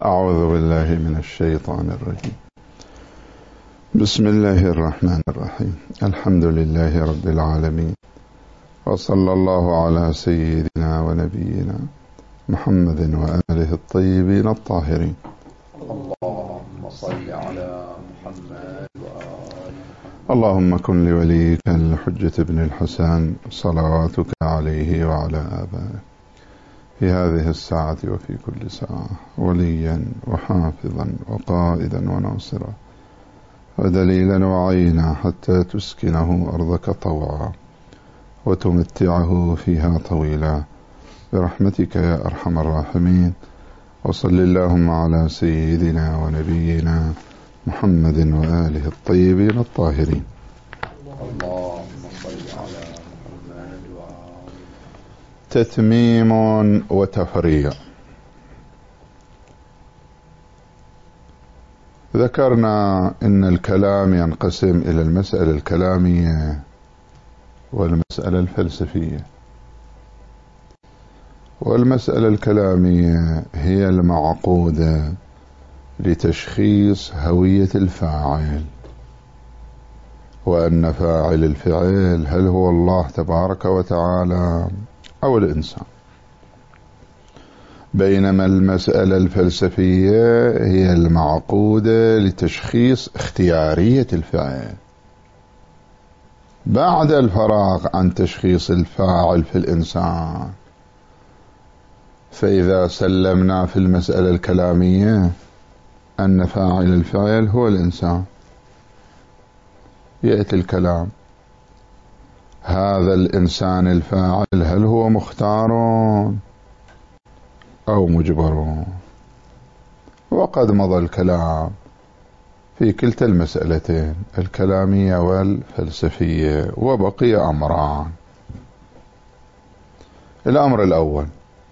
أعوذ بالله من الشيطان الرجيم. بسم الله الرحمن الرحيم. الحمد لله رب العالمين، وصلى الله على سيدنا ونبينا محمد وآله الطيبين الطاهرين. اللهم صل على محمد وآل محمد. اللهم كن لوليك الحجة بن الحسن صلواتك عليه وعلى آبائه في هذه الساعة وفي كل ساعة وليا وحافظا وقائدا وناصرا ودليلا وعينا حتى تسكنه أرضك طوعا وتمتعه فيها طويلا برحمتك يا أرحم الراحمين. وصل اللهم على سيدنا ونبينا محمد وآله الطيبين الطاهرين. اللهم صل على محمد وآل. تتميم وتفريع. ذكرنا إن الكلام ينقسم إلى المسألة الكلامية والمسألة الفلسفية. والمسألة الكلامية هي المعقودة لتشخيص هوية الفاعل، وأن فاعل الفعل هل هو الله تبارك وتعالى أو الإنسان. بينما المسألة الفلسفية هي المعقودة لتشخيص اختيارية الفعل بعد الفراغ عن تشخيص الفاعل في الإنسان. فإذا سلمنا في المسألة الكلامية أن فاعل الفعل هو الإنسان، يأتي الكلام: هذا الإنسان الفاعل هل هو مختار أو مجبر؟ وقد مضى الكلام في كلتا المسألتين الكلامية والفلسفية، وبقي أمران. الأمر الأول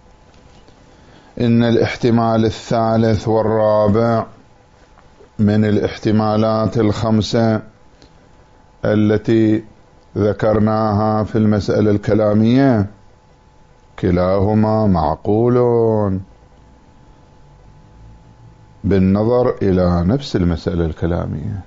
إن الاحتمال الثالث والرابع من الاحتمالات الخمسة التي ذكرناها في المسألة الكلامية كلاهما معقول بالنظر إلى نفس المسألة الكلامية.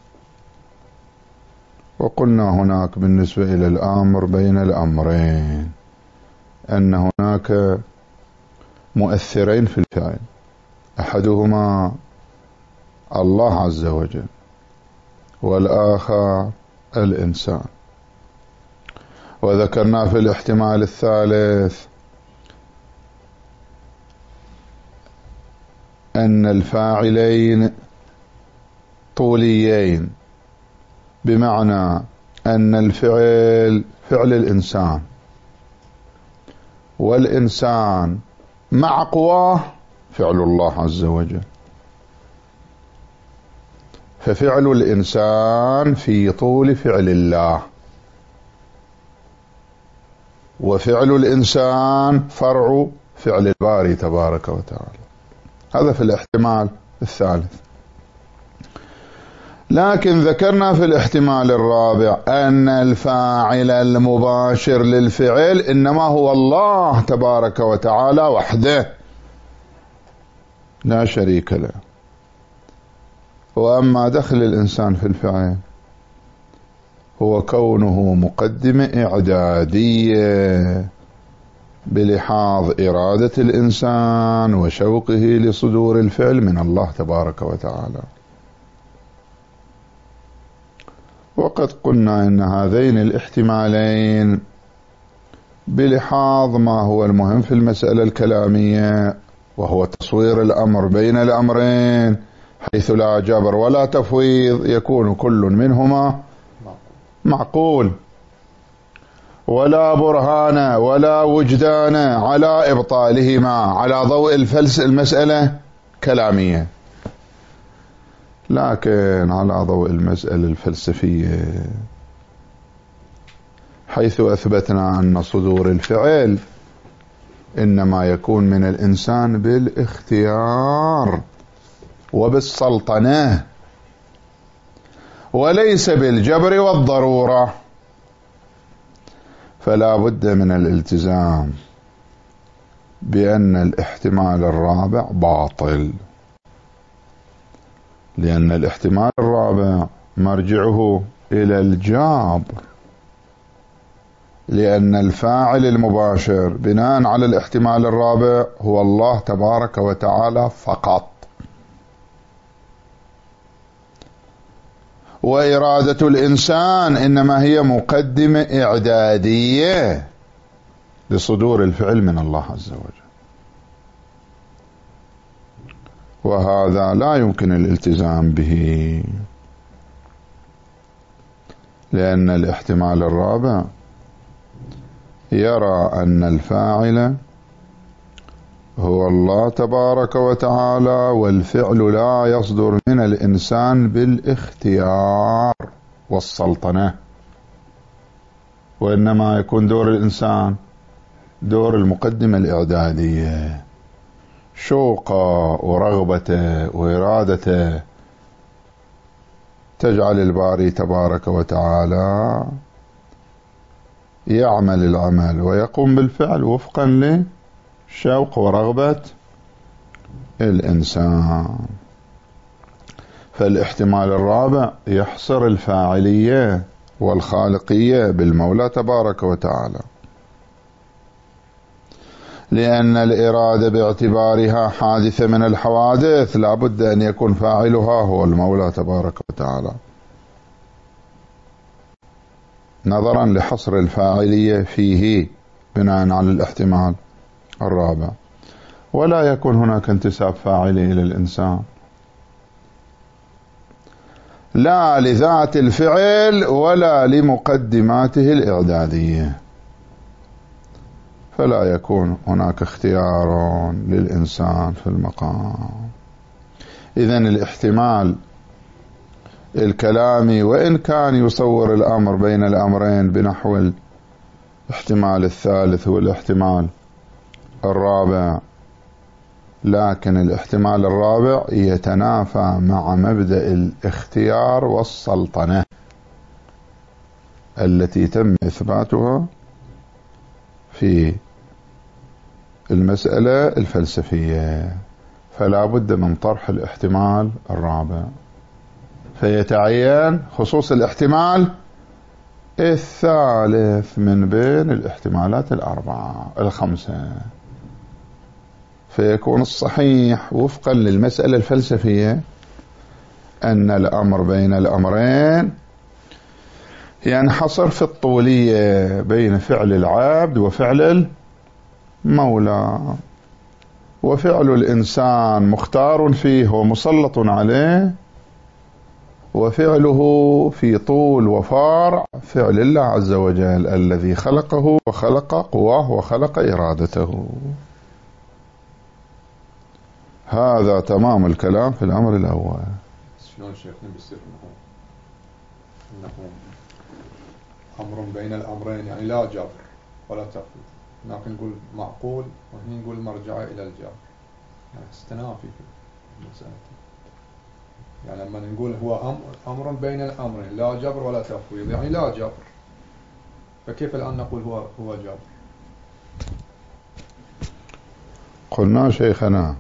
وقلنا هناك بالنسبة إلى الأمر بين الأمرين أن هناك مؤثرين في الفعل، أحدهما الله عز وجل والآخر الإنسان. وذكرنا في الاحتمال الثالث أن الفاعلين طوليين، بمعنى أن الفعل فعل الإنسان، والإنسان مع قواه فعل الله عز وجل. ففعل الإنسان في طول فعل الله، وفعل الإنسان فرع فعل الباري تبارك وتعالى. هذا في الاحتمال الثالث. لكن ذكرنا في الاحتمال الرابع أن الفاعل المباشر للفعل إنما هو الله تبارك وتعالى وحده لا شريك له. وأما دخل الإنسان في الفعل هو كونه مقدمة إعدادية بلحاظ إرادة الإنسان وشوقه لصدور الفعل من الله تبارك وتعالى. وقد قلنا إن هذين الاحتمالين بلحاظ ما هو المهم في المسألة الكلامية، وهو تصوير الأمر بين الأمرين حيث لا جبر ولا تفويض، يكون كل منهما معقول، ولا برهان ولا وجدان على إبطالهما على ضوء المسألة كلامية. لكن على ضوء المسألة الفلسفية حيث أثبتنا أن صدور الفعل إنما يكون من الإنسان بالاختيار وبالسلطنة وليس بالجبر والضرورة، فلا بد من الالتزام بأن الاحتمال الرابع باطل لأن الاحتمال الرابع مرجعه إلى الجابر، لأن الفاعل المباشر بناء على الاحتمال الرابع هو الله تبارك وتعالى فقط، وإرادة الإنسان إنما هي مقدمة إعدادية لصدور الفعل من الله عز وجل، وهذا لا يمكن الالتزام به، لأن الاحتمال الرابع يرى أن الفاعل هو الله تبارك وتعالى، والفعل لا يصدر من الإنسان بالاختيار والسلطنة، وإنما يكون دور الإنسان دور المقدمة الإعدادية، شوقه ورغبته وإرادته تجعل الباري تبارك وتعالى يعمل العمل ويقوم بالفعل وفقا لشوق ورغبة الإنسان. فالاحتمال الرابع يحصر الفاعلية والخالقية بالمولى تبارك وتعالى، لأن الإرادة باعتبارها حادثة من الحوادث لا بد أن يكون فاعلها هو المولى تبارك وتعالى، نظرا لحصر الفاعلية فيه بناء على الاحتمال الرابع، ولا يكون هناك انتساب فاعلي إلى الإنسان لا لذات الفعل ولا لمقدماته الإعدادية، فلا يكون هناك اختيار للإنسان في المقام. إذن الاحتمال الكلامي وإن كان يصور الأمر بين الأمرين بنحو الاحتمال الثالث والاحتمال الرابع، لكن الاحتمال الرابع يتنافى مع مبدأ الاختيار والسلطنة التي تم إثباتها في المسألة الفلسفية، فلا بد من طرح الاحتمال الرابع، فيتعين خصوص الاحتمال الثالث من بين الاحتمالات الخمسة، فيكون الصحيح وفقا للمسألة الفلسفية أن الأمر بين الأمرين ينحصر في الطولية بين فعل العبد وفعل المولى، وفعل الإنسان مختار فيه ومسلط عليه، وفعله في طول وفارع فعل الله عز وجل الذي خلقه وخلق قواه وخلق إرادته. هذا تمام الكلام في الأمر الأول. شلون شيخنا بيصير انه امر بين الامرين، يعني لا جبر ولا تفويض، هناك نقول معقول وهنا نقول مرجعه الى الجبر، يعني استنافي في المسألة. يعني لما نقول هو امر بين الامرين لا جبر ولا تفويض، يعني لا جبر، فكيف الان نقول هو جبر؟ قلنا شيخنا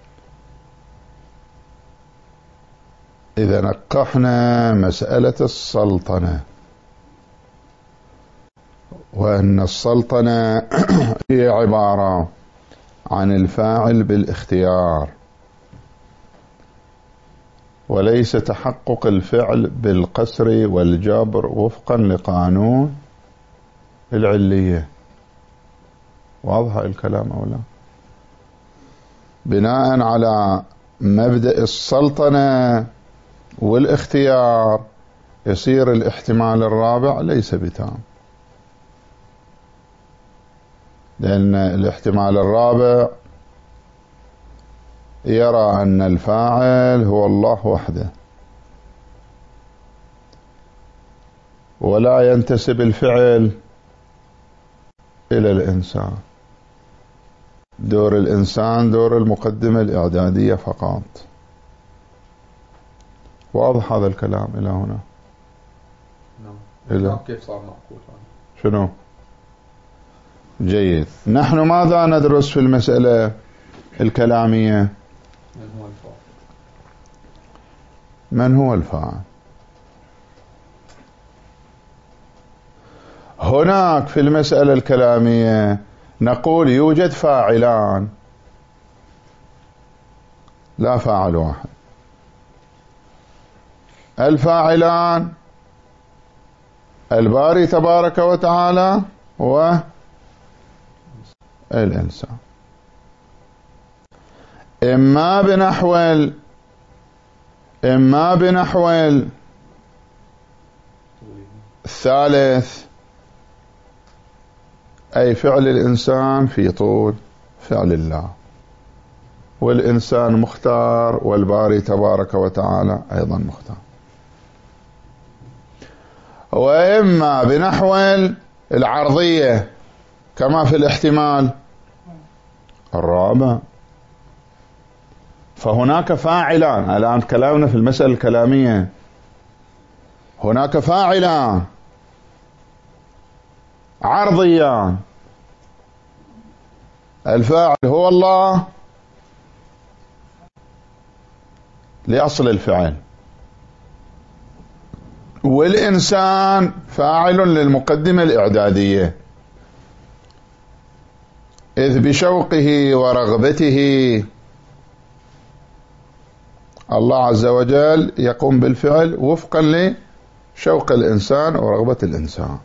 إذا نقحنا مسألة السلطنة، وأن السلطنة هي عبارة عن الفاعل بالاختيار، وليس تحقق الفعل بالقسر والجبر وفقا لقانون العلية. واضح الكلام أو لا؟ بناء على مبدأ السلطنة والاختيار يصير الاحتمال الرابع ليس بتام، لأن الاحتمال الرابع يرى أن الفاعل هو الله وحده، ولا ينتسب الفعل إلى الإنسان، دور الإنسان دور المقدمة الإعدادية فقط. واضح هذا الكلام إلى هنا؟ نعم. كيف صار معقول؟ شنو؟ جيد. نحن ماذا ندرس في المسألة الكلامية؟ من هو الفاعل؟ هناك في المسألة الكلامية نقول يوجد فاعلان، لا فاعل واحد. الفاعلان الباري تبارك وتعالى والإنسان، إما بنحو الثالث، أي فعل الإنسان في طول فعل الله، والإنسان مختار والباري تبارك وتعالى أيضا مختار. وإما بنحو العرضية كما في الاحتمال الرابع. فهناك فاعلان، الآن كلامنا في المسألة الكلامية، هناك فاعلان عرضيان، الفاعل هو الله لأصل الفعل، والإنسان فاعل للمقدمة الإعدادية، إذ بشوقه ورغبته الله عز وجل يقوم بالفعل وفقا لشوق الإنسان ورغبة الإنسان.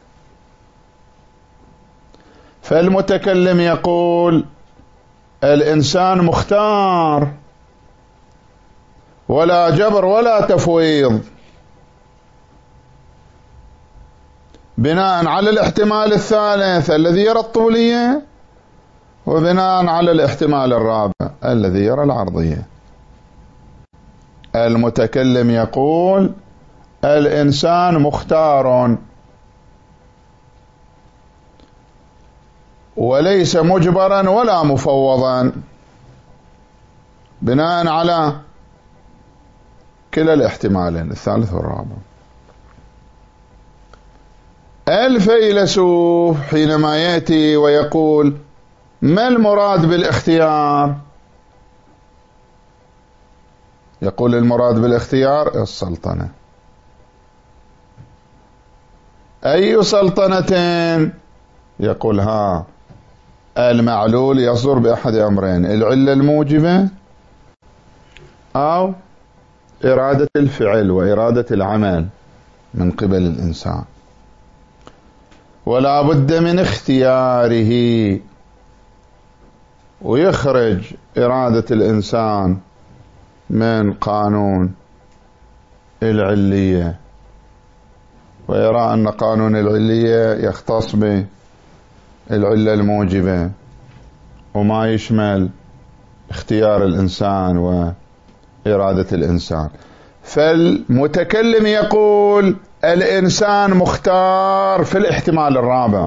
فالمتكلم يقول الإنسان مختار، ولا جبر ولا تفويض، بناء على الاحتمال الثالث الذي يرى الطولية، وبناء على الاحتمال الرابع الذي يرى العرضية. المتكلم يقول الإنسان مختار وليس مجبرا ولا مفوضا، بناء على كلا الاحتمالين الثالث والرابع. الفيلسوف حينما يأتي ويقول ما المراد بالاختيار؟ يقول المراد بالاختيار السلطنة. أي سلطنة؟ يقول المعلول يصدر بأحد أمرين: العلة الموجبة أو إرادة الفعل وإرادة العمل من قبل الإنسان، ولا بد من اختياره، ويخرج إرادة الإنسان من قانون العلية، ويرى أن قانون العلية يختص بالعلة الموجبة وما يشمل اختيار الإنسان وإرادة الإنسان. فالمتكلم يقول الإنسان مختار في الاحتمال الرابع.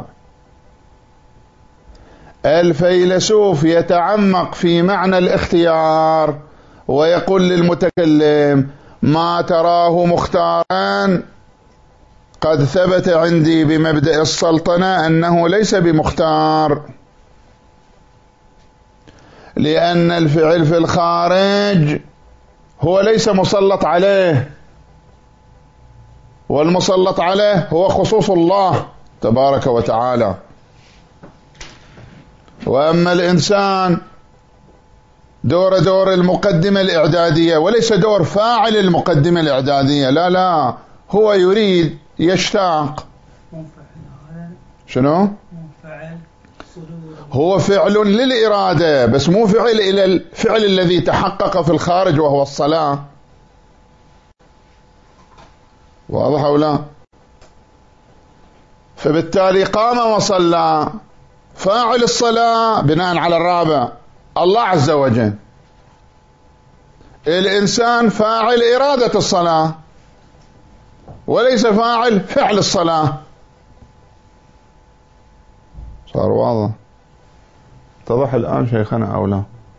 الفيلسوف يتعمق في معنى الاختيار ويقول للمتكلم ما تراه مختارا قد ثبت عندي بمبدأ السلطنة أنه ليس بمختار، لأن الفعل في الخارج هو ليس مسلط عليه، والمسلط عليه هو خصوص الله تبارك وتعالى. وأما الإنسان دور المقدمة الإعدادية، وليس دور فاعل المقدمة الإعدادية، لا، هو يريد يشتاق. شنو؟ هو فعل للإرادة، بس مو فعل إلى الفعل الذي تحقق في الخارج وهو الصلاة. واضح أو لا؟ فبالتالي قام وصلى، فاعل الصلاة بناء على الرابع الله عز وجل. الإنسان فاعل إرادة الصلاة وليس فاعل فعل الصلاة. صار واضح؟ اتضح الآن شيخنا أو لا؟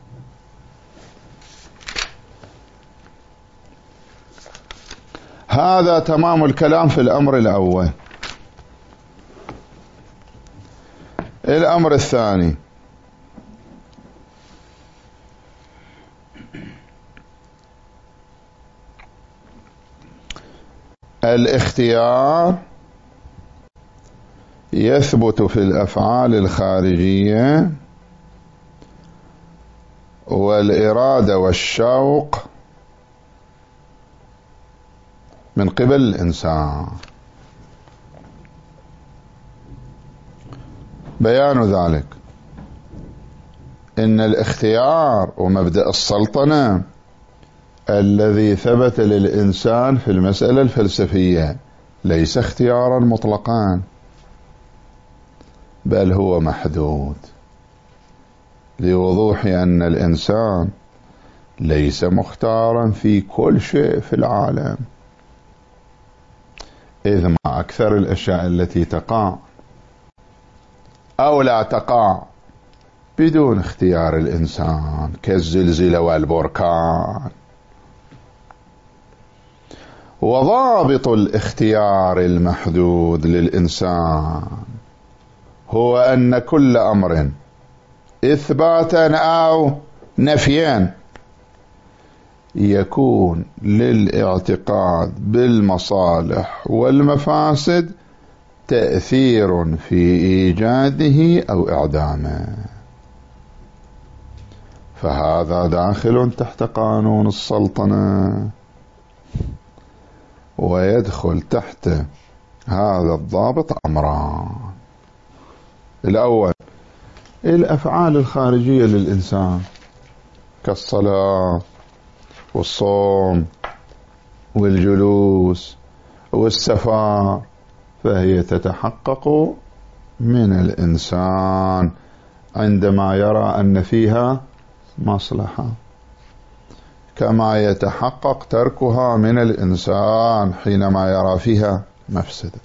هذا تمام الكلام في الأمر الأول. الأمر الثاني: الاختيار يثبت في الأفعال الخارجية، والإرادة والشوق من قبل الإنسان. بيان ذلك إن الاختيار ومبدأ السلطنة الذي ثبت للإنسان في المسألة الفلسفية ليس اختيارا مطلقا، بل هو محدود، لوضوح أن الإنسان ليس مختارا في كل شيء في العالم، إذ ما أكثر الأشياء التي تقع أو لا تقع بدون اختيار الإنسان، كالزلزلة والبركان. وضابط الاختيار المحدود للإنسان هو أن كل أمر إثباتا أو نفيا يكون للاعتقاد بالمصالح والمفاسد تأثير في إيجاده أو إعدامه، فهذا داخل تحت قانون السلطنة، ويدخل تحت هذا الضابط أمران. الأول الأفعال الخارجية للإنسان كالصلاة والصوم والجلوس والسفر، فهي تتحقق من الإنسان عندما يرى أن فيها مصلحة، كما يتحقق تركها من الإنسان حينما يرى فيها مفسدة.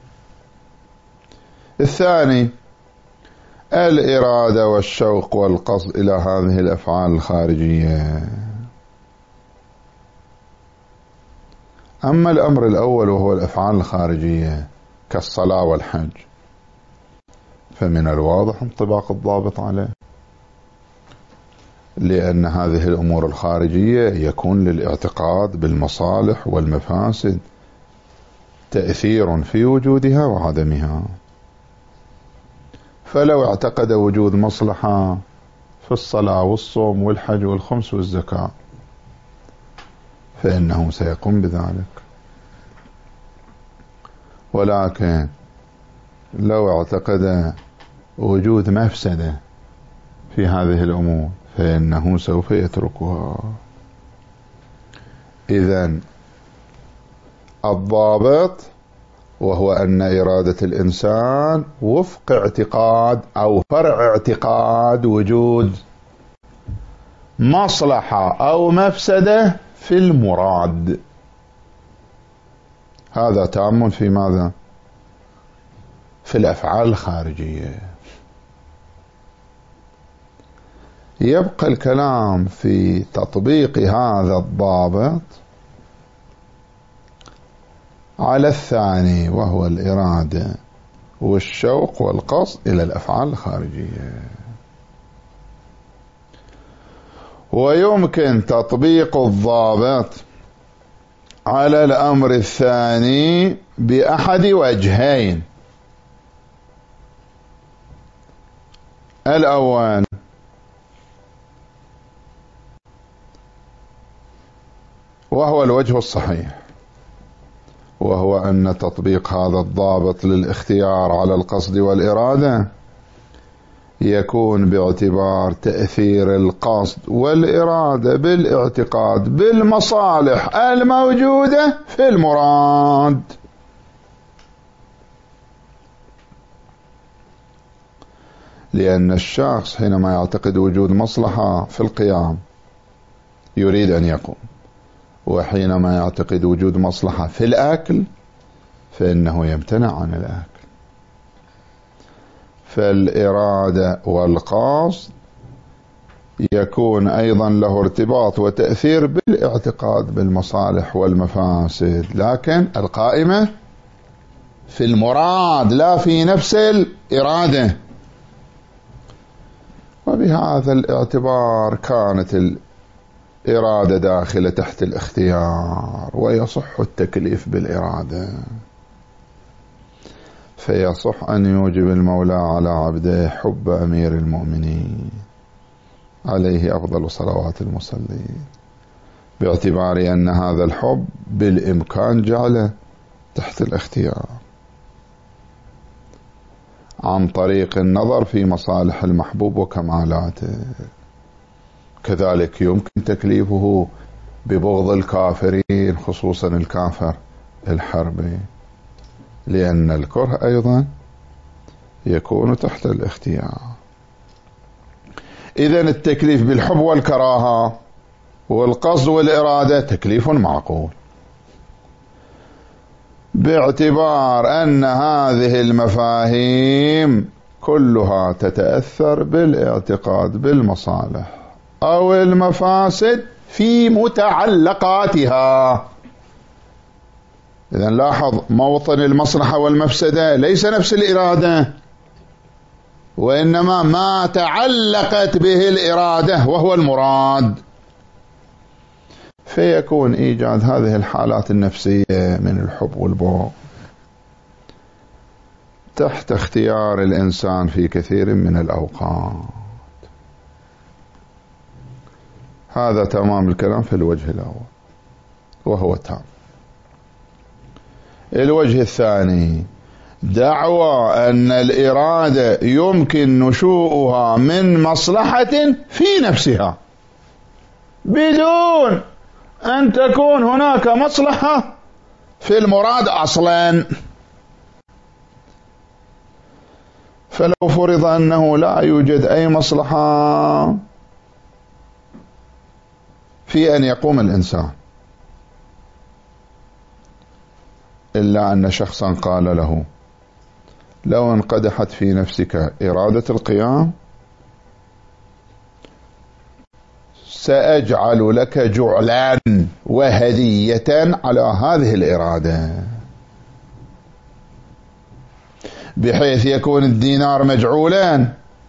الثاني الإرادة والشوق والقصد إلى هذه الأفعال الخارجية. أما الأمر الأول وهو الأفعال الخارجية كالصلاة والحج، فمن الواضح انطباق الضابط عليه، لأن هذه الأمور الخارجية يكون للاعتقاد بالمصالح والمفاسد تأثير في وجودها وعدمها، فلو اعتقد وجود مصلحة في الصلاة والصوم والحج والخمس والزكاة فإنه سيقوم بذلك، ولكن لو اعتقد وجود مفسدة في هذه الأمور فإنه سوف يتركها. إذن الضابط وهو أن إرادة الإنسان وفق اعتقاد أو فرع اعتقاد وجود مصلحة أو مفسدة في المراد. هذا تام في ماذا؟ في الأفعال الخارجية. يبقى الكلام في تطبيق هذا الضابط على الثاني وهو الإرادة والشوق والقصد إلى الأفعال الخارجية. ويمكن تطبيق الضابط على الأمر الثاني بأحد وجهين. الأول وهو الوجه الصحيح، وهو أن تطبيق هذا الضابط للاختيار على القصد والإرادة يكون باعتبار تأثير القصد والإرادة بالاعتقاد بالمصالح الموجودة في المراد. لأن الشخص حينما يعتقد وجود مصلحة في القيام يريد أن يقوم، وحينما يعتقد وجود مصلحة في الأكل فإنه يمتنع عن الأكل. فالإرادة والقصد يكون أيضا له ارتباط وتأثير بالاعتقاد بالمصالح والمفاسد، لكن القائمة في المراد لا في نفس الإرادة. وبهذا الاعتبار كانت إرادة داخلة تحت الاختيار، ويصح التكليف بالإرادة، فيصح أن يوجب المولى على عبده حب أمير المؤمنين عليه أفضل صلوات المصلين، باعتبار أن هذا الحب بالإمكان جعله تحت الاختيار عن طريق النظر في مصالح المحبوب وكمالاته. كذلك يمكن تكليفه ببغض الكافرين، خصوصا الكافر الحربي، لأن الكره أيضا يكون تحت الاختيار. إذن التكليف بالحب والكراهة والقصد والإرادة تكليف معقول، باعتبار أن هذه المفاهيم كلها تتأثر بالاعتقاد بالمصالح أو المفاسد في متعلقاتها. إذن لاحظ، موطن المصلحة والمفسدة ليس نفس الإرادة، وإنما ما تعلقت به الإرادة وهو المراد، فيكون إيجاد هذه الحالات النفسية من الحب والبغض تحت اختيار الإنسان في كثير من الأوقات. هذا تمام الكلام في الوجه الأول وهو تام. الوجه الثاني، دعوى أن الإرادة يمكن نشوؤها من مصلحة في نفسها بدون أن تكون هناك مصلحة في المراد أصلا. فلو فرض أنه لا يوجد أي مصلحة في أن يقوم الإنسان، إلا أن شخصا قال له: لو انقدحت في نفسك إرادة القيام سأجعل لك جعلان وهدية على هذه الإرادة، بحيث يكون الدينار مجعولا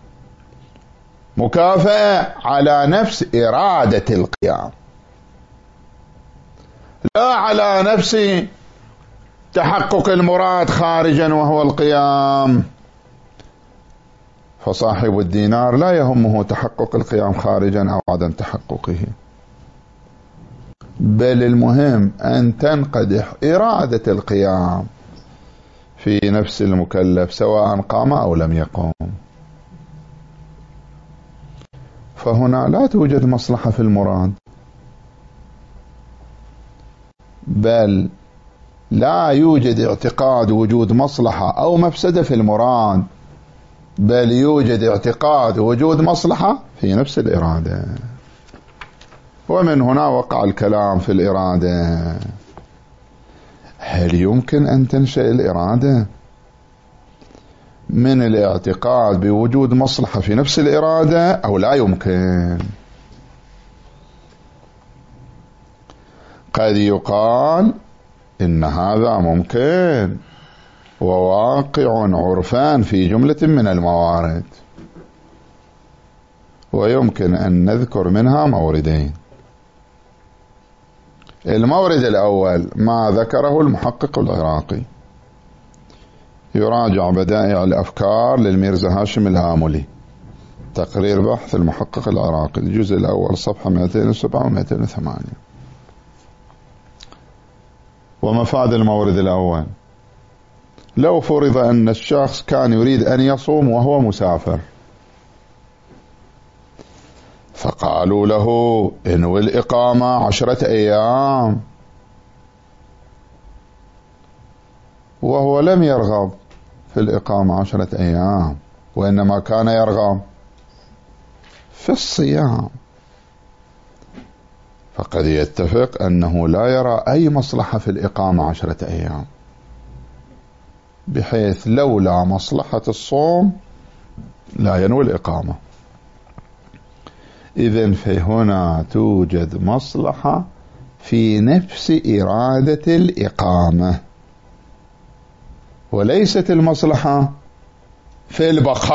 مكافأة على نفس إرادة القيام، لا على نفس تحقق المراد خارجا وهو القيام. فصاحب الدينار لا يهمه تحقق القيام خارجا أو عدم تحققه، بل المهم أن تنقدح إرادة القيام في نفس المكلف سواء قام أو لم يقوم. فهنا لا توجد مصلحة في المراد، بل لا يوجد اعتقاد وجود مصلحة أو مفسدة في المراد، بل يوجد اعتقاد وجود مصلحة في نفس الإرادة. ومن هنا وقع الكلام في الإرادة. هل يمكن أن تنشأ الإرادة من الاعتقاد بوجود مصلحة في نفس الإرادة أو لا يمكن؟ قد يقال إن هذا ممكن وواقع عرفان في جملة من الموارد، ويمكن أن نذكر منها موردين. المورد الأول ما ذكره المحقق العراقي، يراجع بدائع الأفكار للميرزا هاشم الآملي، تقرير بحث المحقق العراقي، الجزء الأول صفحة 207 و 208. ومفاد المورد الأول: لو فرض أن الشخص كان يريد أن يصوم وهو مسافر، فقالوا له: انوي الإقامة 10 أيام، وهو لم يرغب في الإقامة 10 أيام، وإنما كان يرغب في الصيام، فقد يتفق أنه لا يرى أي مصلحة في الإقامة 10 أيام، بحيث لولا مصلحة الصوم لا ينوي الإقامة. إذن فهنا توجد مصلحة في نفس إرادة الإقامة، وليست المصلحة في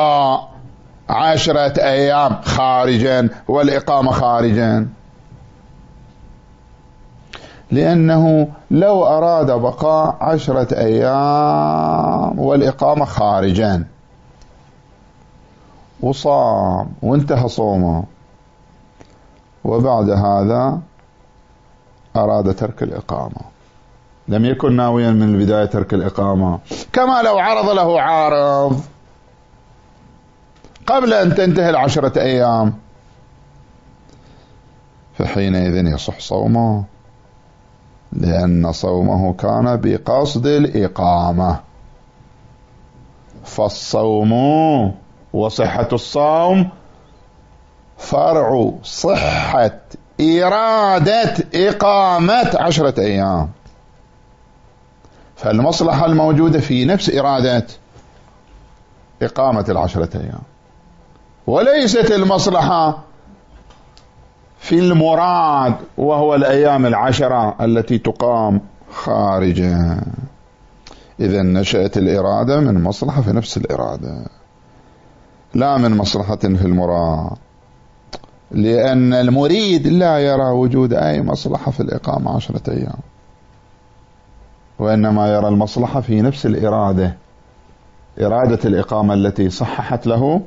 البقاء 10 أيام خارجا والإقامة خارجا. لأنه لو أراد بقاء 10 أيام والإقامة خارجا وصام وانتهى صومه، وبعد هذا أراد ترك الإقامة، لم يكن ناويا من البداية ترك الإقامة، كما لو عرض له عارض قبل أن تنتهي 10 أيام، فحينئذ يصح صومه، لأن صومه كان بقصد الإقامة. فالصوم وصحة الصوم فرع صحة إرادة إقامة 10 أيام، فالمصلحة الموجودة في نفس إرادة إقامة 10 أيام، وليست المصلحة في المراد وهو الأيام 10 التي تقام خارجا. إذا نشأت الإرادة من مصلحة في نفس الإرادة، لا من مصلحة في المراد، لأن المريد لا يرى وجود أي مصلحة في الإقامة 10 أيام، وإنما يرى المصلحة في نفس الإرادة، إرادة الإقامة التي صححت له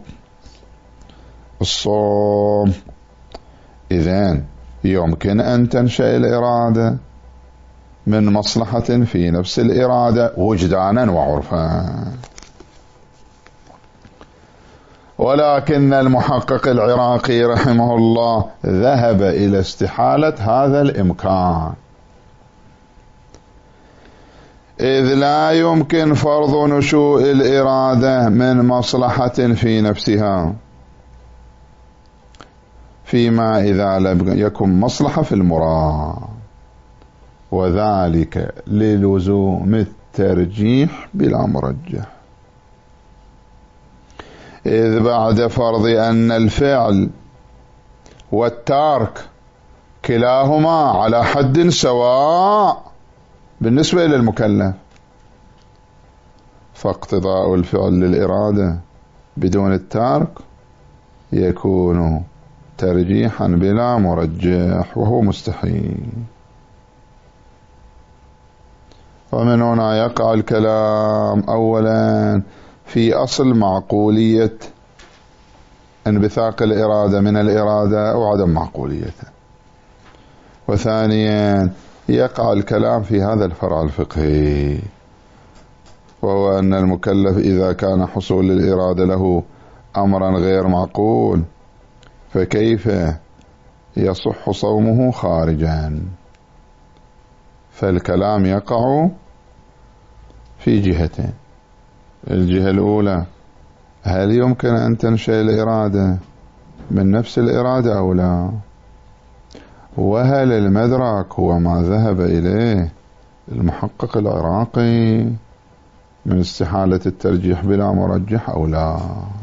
الصوم. إذن يمكن أن تنشأ الإرادة من مصلحة في نفس الإرادة وجدانا وعرفا، ولكن المحقق العراقي رحمه الله ذهب إلى استحالة هذا الإمكان، إذ لا يمكن فرض نشوء الإرادة من مصلحة في نفسها فيما إذا لم يكن مصلحة في المراد، وذلك للزوم الترجيح بلا مرجح، إذ بعد فرض أن الفعل والترك كلاهما على حد سواء بالنسبة إلى المكلف، فاقتضاء الفعل للإرادة بدون الترك يكون ترجيحا بلا مرجح، وهو مستحيل. ومن هنا يقع الكلام أولا في أصل معقولية انبثاق الإرادة من الإرادة أو عدم معقوليته، وثانيا يقع الكلام في هذا الفرع الفقهي، وهو أن المكلف إذا كان حصول الإرادة له أمرا غير معقول فكيف يصح صومه خارجا؟ فالكلام يقع في جهتين: الجهة الأولى، هل يمكن أن تنشأ الإرادة من نفس الإرادة أو لا؟ وهل المدرك هو ما ذهب إليه المحقق العراقي من استحالة الترجيح بلا مرجح أو لا؟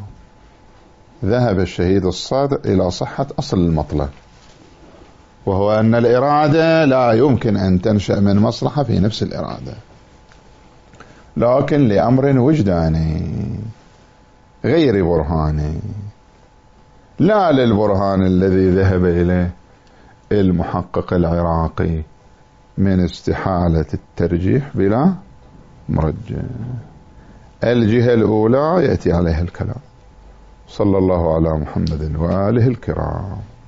ذهب الشهيد الصادق إلى صحة أصل المطلب، وهو أن الإرادة لا يمكن أن تنشأ من مصلحة في نفس الإرادة، لكن لأمر وجداني غير برهاني، لا للبرهان الذي ذهب إليه المحقق العراقي من استحالة الترجيح بلا مرجح. الجهة الأولى يأتي عليها الكلام. صلى الله على محمد وآله الكرام.